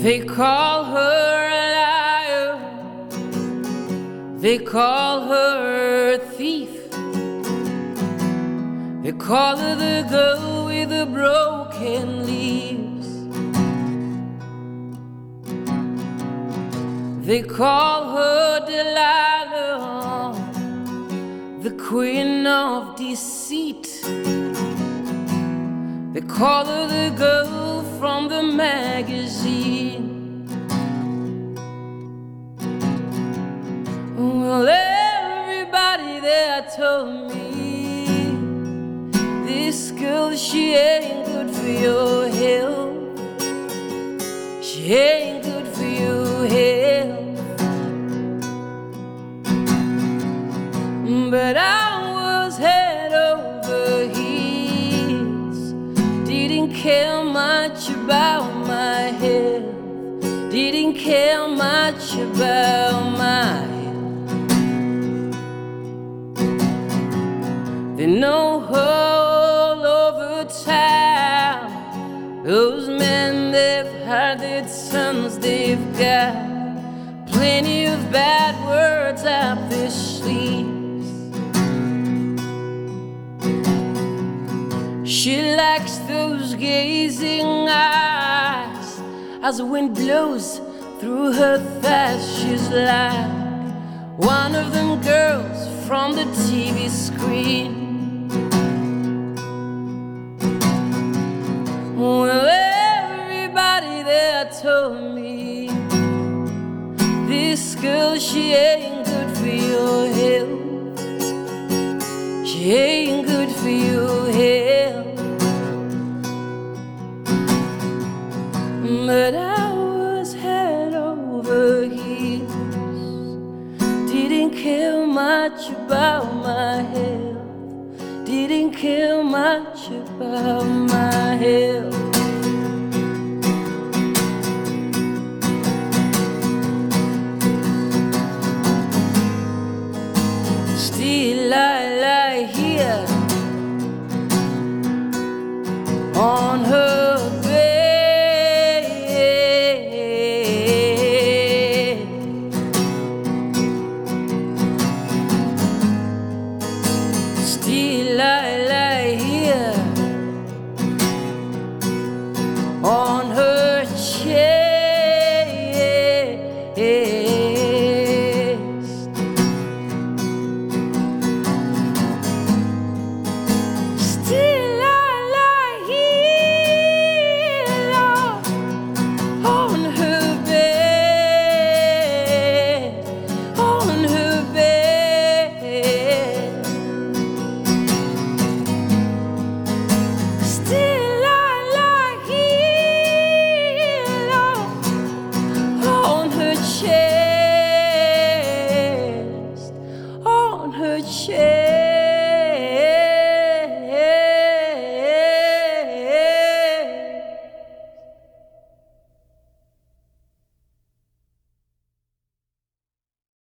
They call her a liar, they call her a thief, they call her the girl with the broken leaves. They call her Delilah, the queen of deceit. They call her the girl from the magazine. Well, everybody there told me this girl, she ain't good for your health. She ain't good for your health. But I was head over heels, didn't care much about my health, didn't care much about my health. They know her all over town. Those men, they've had their sons, they've got plenty of bad words up their sleeves. She likes those gazing eyes as the wind blows through her thighs. She's like one of them girls from the TV screen. Well, everybody there told me this girl, she ain't good for your health. She ain't good for your health. But I was head over heels, didn't care much about my health, didn't care much about my health. Still I